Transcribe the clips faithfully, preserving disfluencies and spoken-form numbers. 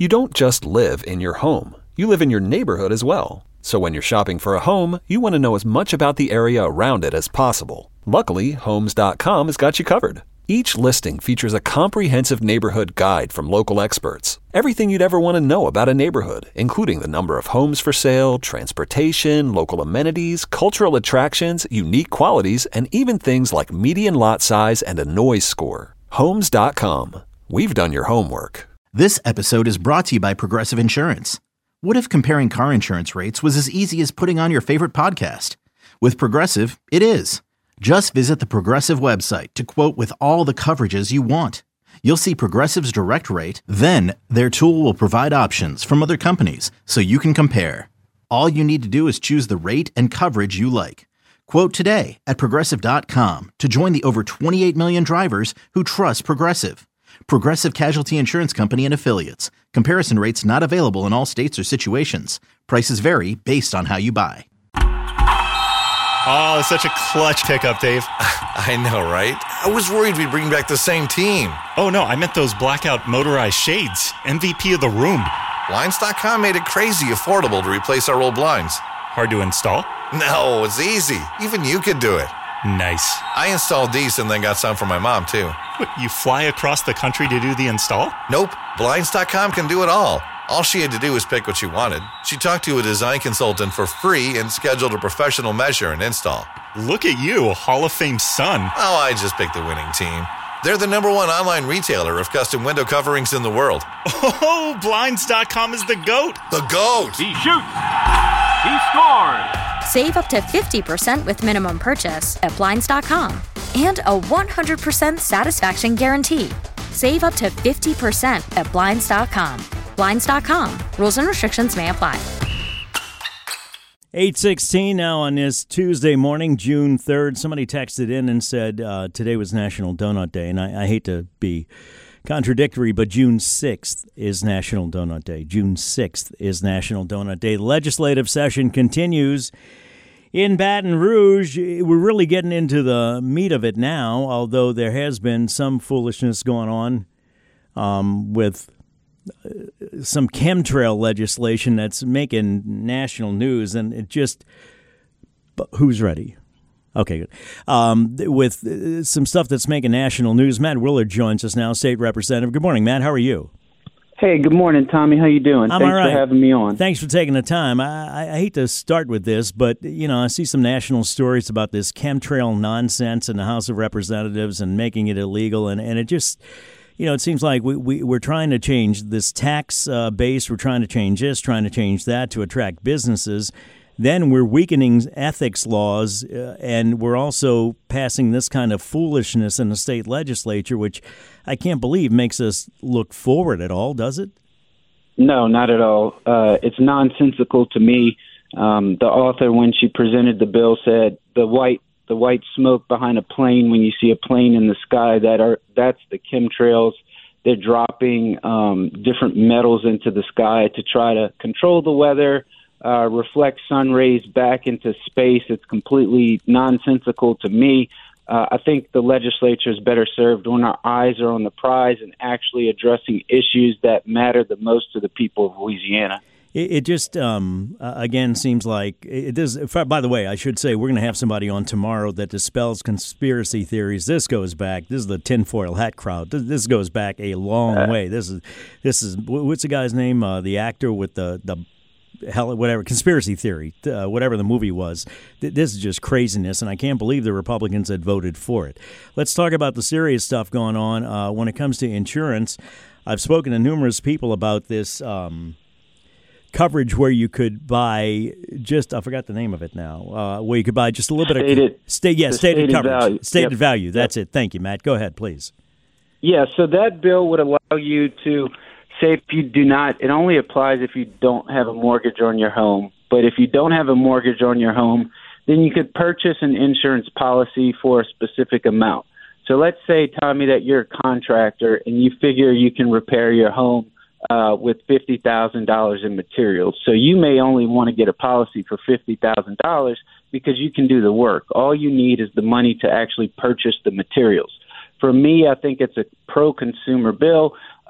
You don't just live in your home. You live in your neighborhood as well. So when you're shopping for a home, you want to know as much about the area around it as possible. Luckily, Homes dot com has got you covered. Each listing features a comprehensive neighborhood guide from local experts. Everything you'd ever want to know about a neighborhood, including the number of homes for sale, transportation, local amenities, cultural attractions, unique qualities, and even things like median lot size and a noise score. Homes dot com. We've done your homework. This episode is brought to you by Progressive Insurance. What if comparing car insurance rates was as easy as putting on your favorite podcast? With Progressive, it is. Just visit the Progressive website to quote with all the coverages you want. You'll see Progressive's direct rate, then their tool will provide options from other companies so you can compare. All you need to do is choose the rate and coverage you like. Quote today at Progressive dot com to join the over twenty-eight million drivers who trust Progressive. Progressive Casualty Insurance Company and Affiliates. Comparison rates not available in all states or situations. Prices vary based on how you buy. Oh, it's such a clutch pickup, Dave. I know, right? I was worried we'd bring back the same team. Oh, no, I meant those blackout motorized shades. M V P of the room. Blinds dot com made it crazy affordable to replace our old blinds. Hard to install? No, it's easy. Even you could do it. Nice. I installed these and then got some for my mom, too. What, you fly across the country to do the install? Nope. Blinds dot com can do it all. All she had to do was pick what she wanted. She talked to a design consultant for free and scheduled a professional measure and install. Look at you, a Hall of Fame son. Oh, I just picked the winning team. They're the number one online retailer of custom window coverings in the world. Oh, Blinds dot com is the GOAT. The GOAT! He shoots! He scores! Save up to fifty percent with minimum purchase at Blinds dot com. And a one hundred percent satisfaction guarantee. Save up to fifty percent at Blinds dot com. Blinds dot com. Rules and restrictions may apply. eight sixteen now on this Tuesday morning, June third. Somebody texted in and said uh, today was National Donut Day, and I, I hate to be contradictory, but June sixth is National Donut Day. June sixth is National Donut Day. The legislative session continues in Baton Rouge. We're really getting into the meat of it now, although there has been some foolishness going on um, with some chemtrail legislation that's making national news, and it just, who's ready? Okay, good. Um, with uh, some stuff that's making national news, Matt Willard joins us now, state representative. Good morning, Matt. How are you? Hey, good morning, Tommy. How you doing? I'm Thanks all right. for having me on. Thanks for taking the time. I, I, I hate to start with this, but, you know, I see some national stories about this chemtrail nonsense in the House of Representatives and making it illegal, and, and it just... You know, it seems like we, we, we're trying to change this tax uh, base. We're trying to change this, trying to change that to attract businesses. Then we're weakening ethics laws, uh, and we're also passing this kind of foolishness in the state legislature, which I can't believe makes us look forward at all, does it? No, not at all. Uh, it's nonsensical to me. Um, the author, when she presented the bill, said the white the white smoke behind a plane, when you see a plane in the sky, that are that's the chemtrails. They're dropping um, different metals into the sky to try to control the weather, uh, reflect sun rays back into space. It's completely nonsensical to me. Uh, I think the legislature is better served when our eyes are on the prize and actually addressing issues that matter the most to the people of Louisiana. It, it just, um, uh, again, seems like it does. By the way, I should say we're going to have somebody on tomorrow that dispels conspiracy theories. This goes back. This is the tinfoil hat crowd. This, this goes back a long uh, way. This is this is what's the guy's name? Uh, the actor with the the hell, whatever conspiracy theory, uh, whatever the movie was. This is just craziness, and I can't believe the Republicans had voted for it. Let's talk about the serious stuff going on uh, when it comes to insurance. I've spoken to numerous people about this. Um, coverage where you could buy just, I forgot the name of it now, uh, where you could buy just a little stated, bit of state, yeah, stated, stated coverage, value. stated Yep. value. That's yep. it. Thank you, Matt. Go ahead, please. Yeah, so that bill would allow you to say if you do not, it only applies if you don't have a mortgage on your home. But if you don't have a mortgage on your home, then you could purchase an insurance policy for a specific amount. So let's say, Tommy, that you're a contractor and you figure you can repair your home Uh, with fifty thousand dollars in materials. So you may only want to get a policy for fifty thousand dollars because you can do the work. All you need is the money to actually purchase the materials. For me, I think it's a pro-consumer bill.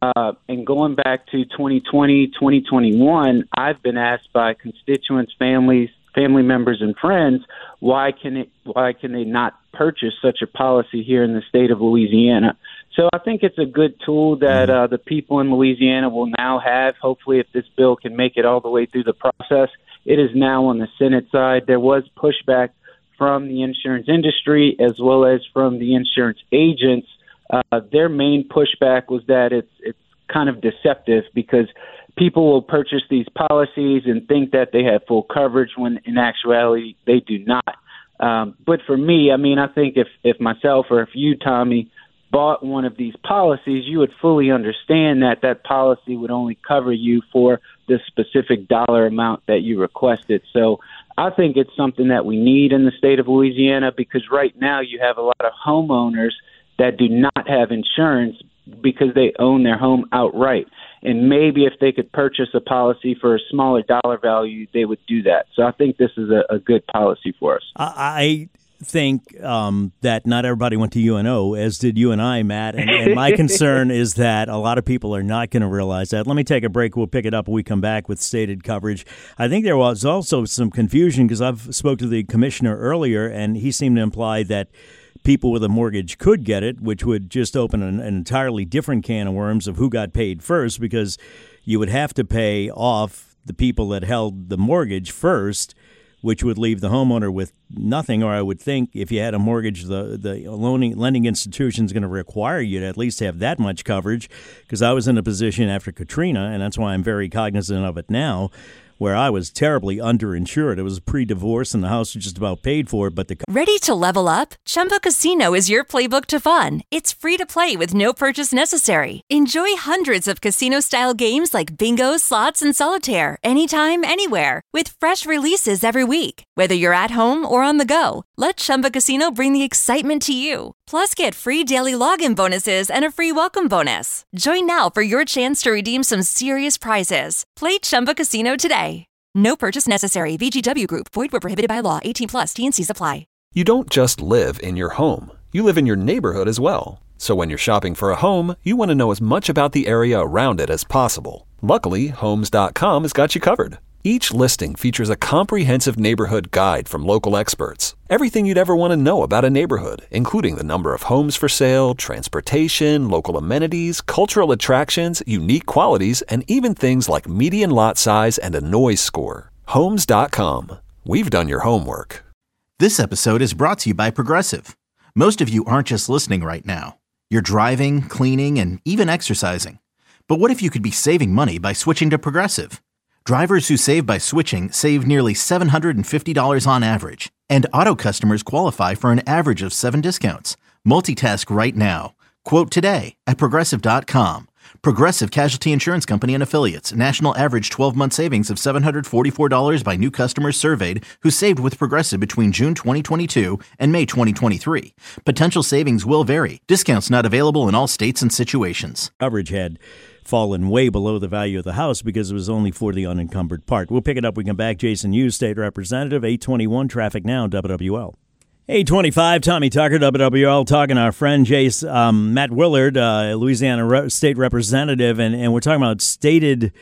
Uh, and going back to twenty twenty, twenty twenty-one, I've been asked by constituents, families, family members, and friends, why can it, why can they not purchase such a policy here in the state of Louisiana? So I think it's a good tool that uh, the people in Louisiana will now have. Hopefully, if this bill can make it all the way through the process, it is now on the Senate side. There was pushback from the insurance industry as well as from the insurance agents. Uh, their main pushback was that it's it's kind of deceptive because people will purchase these policies and think that they have full coverage when in actuality they do not. Um, but for me, I mean, I think if, if myself or if you, Tommy, bought one of these policies, you would fully understand that that policy would only cover you for the specific dollar amount that you requested. So I think it's something that we need in the state of Louisiana because right now you have a lot of homeowners that do not have insurance because they own their home outright. And maybe if they could purchase a policy for a smaller dollar value, they would do that. So I think this is a, a good policy for us. I think um, that not everybody went to U N O, as did you and I, Matt. And, and my concern is that a lot of people are not going to realize that. Let me take a break. We'll pick it up when we come back with stated coverage. I think there was also some confusion because I've spoke to the commissioner earlier, and he seemed to imply that people with a mortgage could get it, which would just open an, an entirely different can of worms of who got paid first, because you would have to pay off the people that held the mortgage first, which would leave the homeowner with nothing. Or I would think if you had a mortgage, the the loaning, lending institution is going to require you to at least have that much coverage, because I was in a position after Katrina, and that's why I'm very cognizant of it now, where I was terribly underinsured. It was pre-divorce and the house was just about paid for, but the... Ready to level up? Chumba Casino is your playbook to fun. It's free to play with no purchase necessary. Enjoy hundreds of casino-style games like bingo, slots, and solitaire anytime, anywhere, with fresh releases every week. Whether you're at home or on the go, let Chumba Casino bring the excitement to you. Plus, get free daily login bonuses and a free welcome bonus. Join now for your chance to redeem some serious prizes. Play Chumba Casino today. No purchase necessary. V G W Group. Void where prohibited by law. eighteen plus. T and C's apply. You don't just live in your home. You live in your neighborhood as well. So when you're shopping for a home, you want to know as much about the area around it as possible. Luckily, Homes dot com has got you covered. Each listing features a comprehensive neighborhood guide from local experts. Everything you'd ever want to know about a neighborhood, including the number of homes for sale, transportation, local amenities, cultural attractions, unique qualities, and even things like median lot size and a noise score. Homes dot com. We've done your homework. This episode is brought to you by Progressive. Most of you aren't just listening right now. You're driving, cleaning, and even exercising. But what if you could be saving money by switching to Progressive? Drivers who save by switching save nearly seven hundred fifty dollars on average, and auto customers qualify for an average of seven discounts. Multitask right now. Quote today at Progressive dot com. Progressive Casualty Insurance Company and Affiliates. National average twelve-month savings of seven hundred forty-four dollars by new customers surveyed who saved with Progressive between June twenty twenty-two and May twenty twenty-three. Potential savings will vary. Discounts not available in all states and situations. Coverage had fallen way below the value of the house because it was only for the unencumbered part. We'll pick it up. We come back. Jason Hughes, State Representative, eight twenty-one Traffic Now, W W L. eight twenty-five, Tommy Tucker, W W L, talking to our friend Jace, um, Matt Willard, uh, Louisiana Re- State Representative, and, and we're talking about stated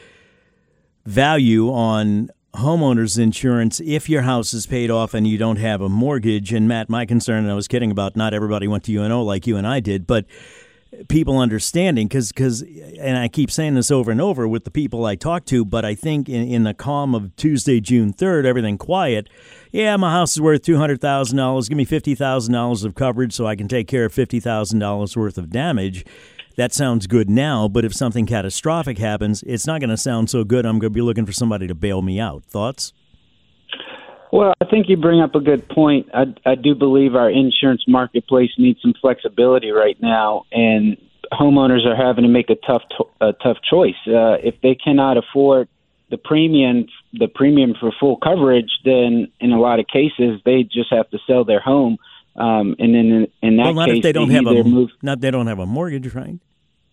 value on homeowners insurance if your house is paid off and you don't have a mortgage. And Matt, my concern, and I was kidding about not everybody went to U N O like you and I did, but people understanding, because, because, and I keep saying this over and over with the people I talk to, but I think in, in the calm of Tuesday, June third, everything quiet, yeah, my house is worth two hundred thousand dollars, give me fifty thousand dollars of coverage so I can take care of fifty thousand dollars worth of damage. That sounds good now, but if something catastrophic happens, it's not going to sound so good. I'm going to be looking for somebody to bail me out. Thoughts? Well, I think you bring up a good point. I, I do believe our insurance marketplace needs some flexibility right now, and homeowners are having to make a tough a tough choice. Uh, if they cannot afford the premium the premium for full coverage, then in a lot of cases they just have to sell their home. Um, and then in, in that well, not case, if they don't they have a move. not they don't have a mortgage, right?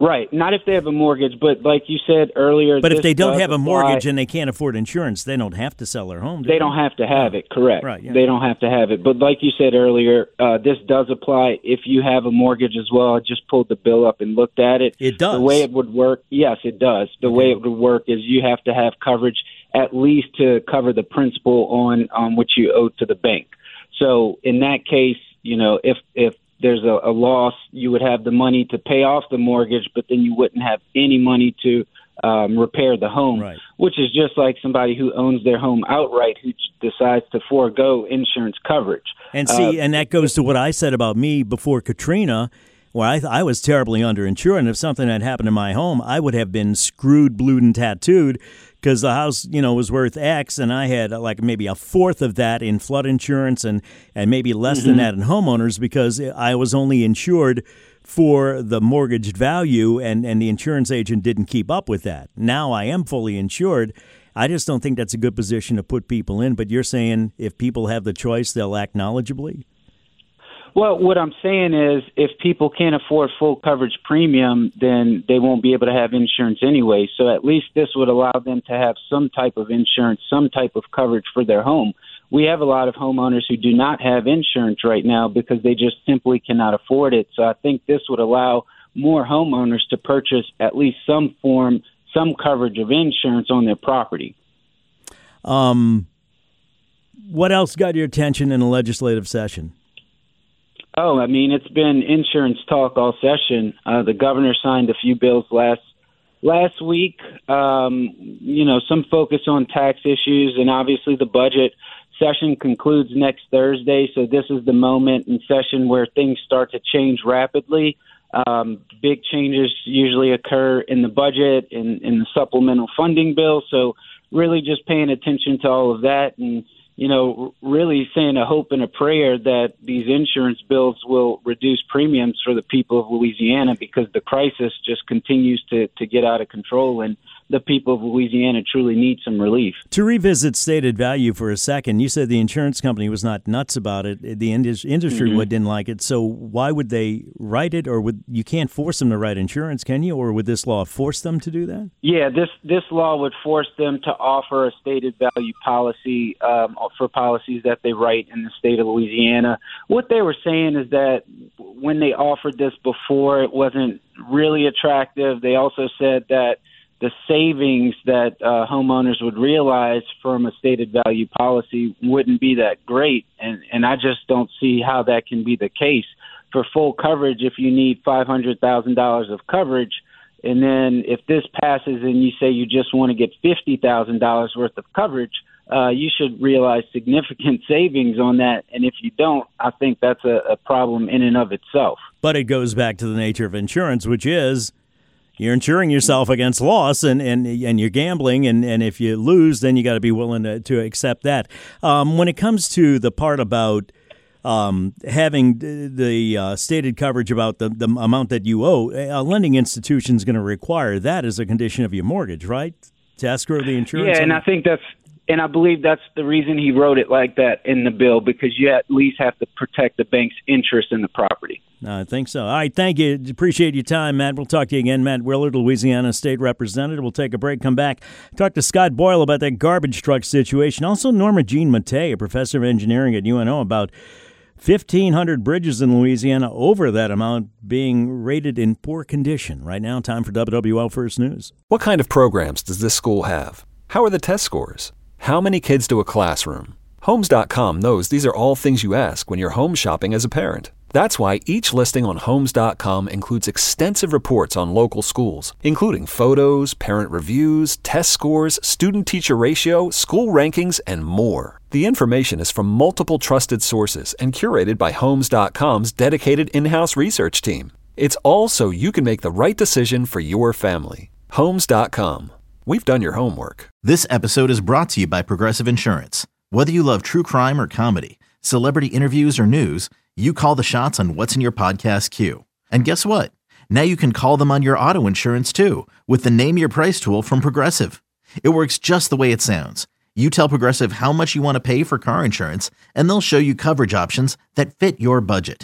Right. Not if they have a mortgage, but like you said earlier. But if they don't does have a apply- mortgage and they can't afford insurance, they don't have to sell their home. Do They don't have to have it, correct. Right, yeah. They don't have to have it. But like you said earlier, uh, this does apply if you have a mortgage as well. I just pulled the bill up and looked at it. It does. The way it would work, yes, it does. The Okay. way it would work is you have to have coverage at least to cover the principal on, on what you owe to the bank. So in that case, you know, if if there's a, a loss, you would have the money to pay off the mortgage, but then you wouldn't have any money to um, repair the home, Right. which is just like somebody who owns their home outright who decides to forego insurance coverage. And see, Uh, and that goes to what I said about me before Katrina, where I, I was terribly underinsured. And if something had happened in my home, I would have been screwed, blued, and tattooed because the house, you know, was worth X, and I had uh, like maybe a fourth of that in flood insurance and, and maybe less Mm-hmm. than that in homeowners because I was only insured for the mortgaged value, and, and the insurance agent didn't keep up with that. Now I am fully insured. I just don't think that's a good position to put people in. But you're saying if people have the choice, they'll act knowledgeably? Well, what I'm saying is if people can't afford full coverage premium, then they won't be able to have insurance anyway. So at least this would allow them to have some type of insurance, some type of coverage for their home. We have a lot of homeowners who do not have insurance right now because they just simply cannot afford it. So I think this would allow more homeowners to purchase at least some form, some coverage of insurance on their property. Um, what else got your attention in a legislative session? Oh, I mean, it's been insurance talk all session. Uh, the governor signed a few bills last last week. Um, you know, some focus on tax issues, and obviously the budget session concludes next Thursday. So this is the moment in session where things start to change rapidly. Um, big changes usually occur in the budget, in, in the supplemental funding bill. So really just paying attention to all of that and, you know, really saying a hope and a prayer that these insurance bills will reduce premiums for the people of Louisiana because the crisis just continues to, to get out of control and the people of Louisiana truly need some relief. To revisit stated value for a second, you said the insurance company was not nuts about it. The indus- industry Mm-hmm. didn't like it. So why would they write it? Or would you can't force them to write insurance, can you? Or would this law force them to do that? Yeah, this this law would force them to offer a stated value policy um, for policies that they write in the state of Louisiana. What they were saying is that when they offered this before, it wasn't really attractive. They also said that the savings that uh, homeowners would realize from a stated value policy wouldn't be that great. And, and I just don't see how that can be the case. For full coverage, if you need five hundred thousand dollars of coverage, and then if this passes and you say you just want to get fifty thousand dollars worth of coverage, uh, you should realize significant savings on that. And if you don't, I think that's a, a problem in and of itself. But it goes back to the nature of insurance, which is you're insuring yourself against loss, and, and, and you're gambling, and, and if you lose, then you got to be willing to, to accept that. Um, when it comes to the part about um, having the uh, stated coverage about the, the amount that you owe, a lending institution is going to require that as a condition of your mortgage, right? To escrow the insurance? Yeah, and I think that's And I believe that's the reason he wrote it like that in the bill, because you at least have to protect the bank's interest in the property. I think so. All right, thank you. Appreciate your time, Matt. We'll talk to you again. Matt Willard, Louisiana State Representative. We'll take a break, come back, talk to Scott Boyle about that garbage truck situation. Also, Norma Jean Mattei, a professor of engineering at U N O, about fifteen hundred bridges in Louisiana over that amount being rated in poor condition. Right now, time for W W L First News. What kind of programs does this school have? How are the test scores? How many kids to a classroom? Homes dot com knows these are all things you ask when you're home shopping as a parent. That's why each listing on Homes dot com includes extensive reports on local schools, including photos, parent reviews, test scores, student-teacher ratio, school rankings, and more. The information is from multiple trusted sources and curated by Homes dot com's dedicated in-house research team. It's all so you can make the right decision for your family. Homes dot com. We've done your homework. This episode is brought to you by Progressive Insurance. Whether you love true crime or comedy, celebrity interviews or news, you call the shots on what's in your podcast queue. And guess what? Now you can call them on your auto insurance too with the Name Your Price tool from Progressive. It works just the way it sounds. You tell Progressive how much you want to pay for car insurance, and they'll show you coverage options that fit your budget.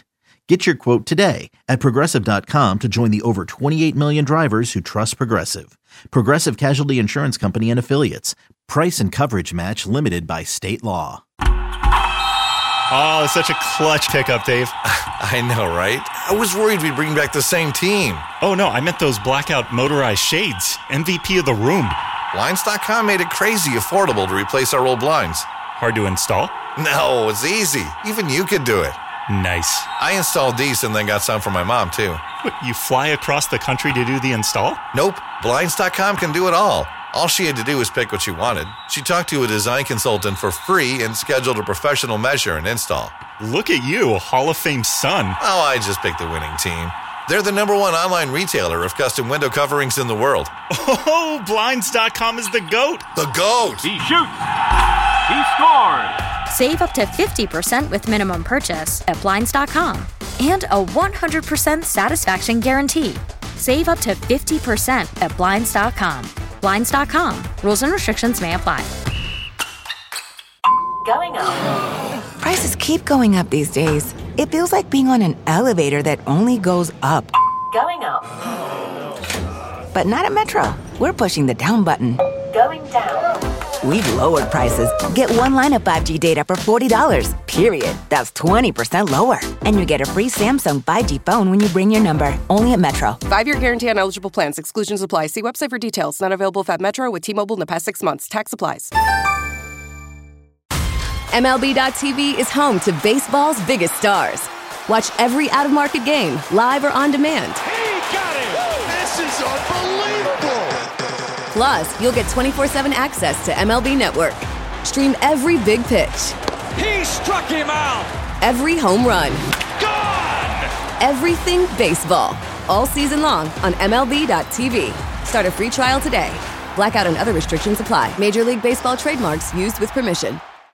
Get your quote today at Progressive dot com to join the over twenty-eight million drivers who trust Progressive. Progressive Casualty Insurance Company and Affiliates. Price and coverage match limited by state law. Oh, it's such a clutch pickup, Dave. I know, right? I was worried we'd bring back the same team. Oh, no, I meant those blackout motorized shades. M V P of the room. Blinds dot com made it crazy affordable to replace our old blinds. Hard to install? No, it's easy. Even you could do it. Nice. I installed these and then got some for my mom, too. What, you fly across the country to do the install? Nope. Blinds dot com can do it all. All she had to do was pick what she wanted. She talked to a design consultant for free and scheduled a professional measure and install. Look at you, a Hall of Fame son. Oh, I just picked the winning team. They're the number one online retailer of custom window coverings in the world. Oh, Blinds dot com is the GOAT. The GOAT! He shoots. He scores. Save up to fifty percent with minimum purchase at Blinds dot com and a one hundred percent satisfaction guarantee. Save up to fifty percent at Blinds dot com. Blinds dot com. Rules and restrictions may apply. Going up. Prices keep going up these days. It feels like being on an elevator that only goes up. Going up. But not at Metro. We're pushing the down button. Going down. We've lowered prices. Get one line of five G data for forty dollars, period. That's twenty percent lower. And you get a free Samsung five G phone when you bring your number. Only at Metro. Five-year guarantee on eligible plans. Exclusions apply. See website for details. Not available at Metro with T-Mobile in the past six months. Tax applies. M L B dot T V is home to baseball's biggest stars. Watch every out-of-market game, live or on demand. He got it! This is unbelievable! Plus, you'll get twenty-four seven access to M L B Network. Stream every big pitch. He struck him out! Every home run. Gone! Everything baseball. All season long on M L B dot T V. Start a free trial today. Blackout and other restrictions apply. Major League Baseball trademarks used with permission.